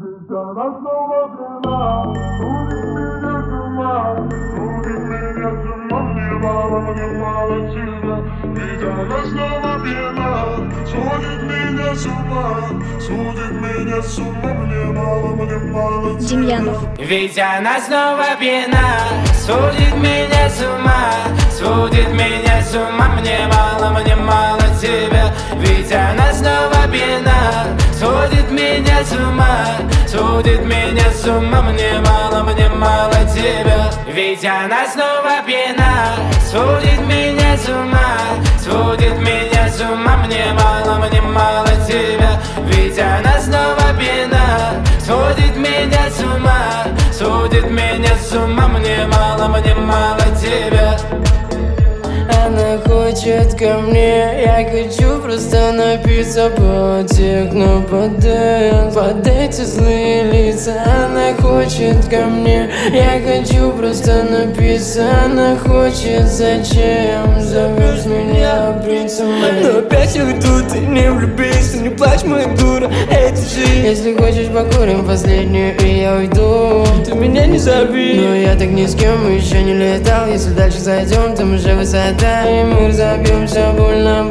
Демьянов. Ведь она снова пьяна, сводит меня с ума, сводит меня с ума. Мне мало тебя. Ведь она снова пьяна, сводит меня с ума, сводит меня с ума. Мне мало тебя. Ведь она снова пьяна, сводит меня с ума, сводит меня с ума. Мне мало тебя. Ведь она снова пьяна, сводит меня с ума, сводит меня с ума. Мне мало тебя. Она хочет ко мне, я хочу просто напиться под техно, под дэнс, под эти злые лица. Она хочет ко мне, я хочу просто напиться. Она хочет, зачем зовешь меня принцем? Но опять я уйду, ты не влюбись, ты не плачь, моя дура, это жизнь. Если хочешь, покурим последнюю, и я уйду. Ты меня не забей, но я так ни с кем еще не летал. Если дальше зайдем, там уже высота, и мы разобьемся больно.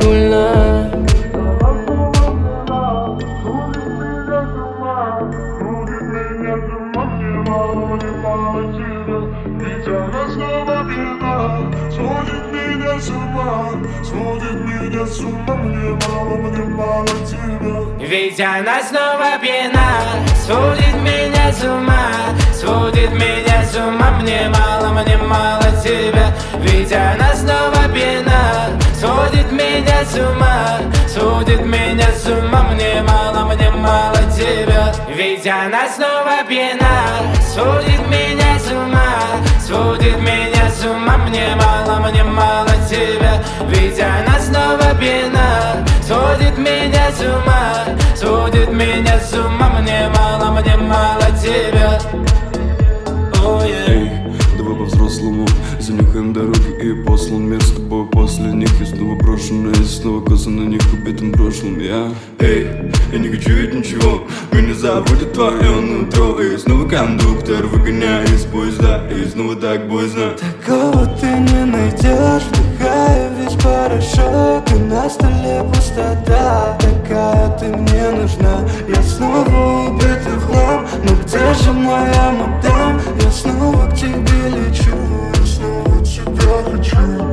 Ведь она снова пьяна, сводит меня с ума, сводит меня с ума. Мне мало тебя. Ведь она снова пьяна, сводит меня с ума, сводит меня с ума. Мне мало тебя. Ведь она снова пьяна, сводит меня с ума, сводит меня с ума. Мне мало тебя. Ведь она снова пьяна, сводит меня с ума, сводит меня с ума. Мне мало тебя. Ведь она снова пьяна, сводит меня с ума, сводит меня с ума. Мне мало тебя. Эй, давай по-взрослому занюхаем дороги и послан мир с тобой после них. Я снова брошенная, снова коса на них убитым прошлым. Я не хочу ведь ничего, меня заводит твое нутро. И снова кондуктор выгоняет из поезда, и снова так боязно. Такого ты не найдешь, вдыхая весь порошок, и на столе пустота. Такая ты мне нужна, я снова убитый в хлам. Но где же моя мадам? Я снова к тебе лечу, я снова тебя хочу.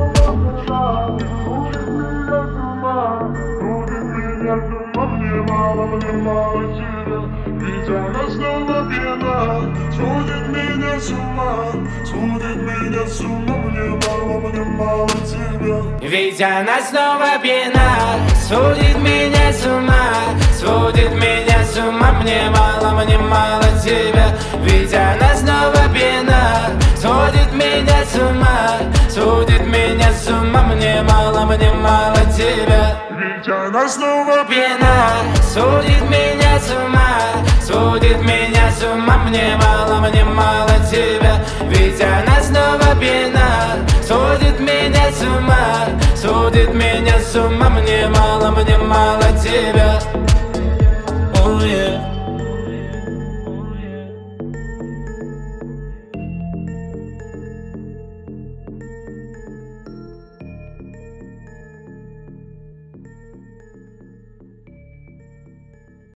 Мне мало тебя. Ведь она снова пьяна, сводит меня с ума, сводит меня с ума. Мне мало тебя. Ведь она снова пьяна, сводит меня с ума, сводит меня с ума. Мне мало тебя. Ведь она снова пьяна, сводит меня с ума, сводит меня с ума. Мне мало тебя. Ведь она снова Пьяна, сводит меня с ума, сводит меня с ума. Мне мало тебя. Ведь она снова пьяна, сводит меня с ума, сводит меня с ума. Мне мало тебя.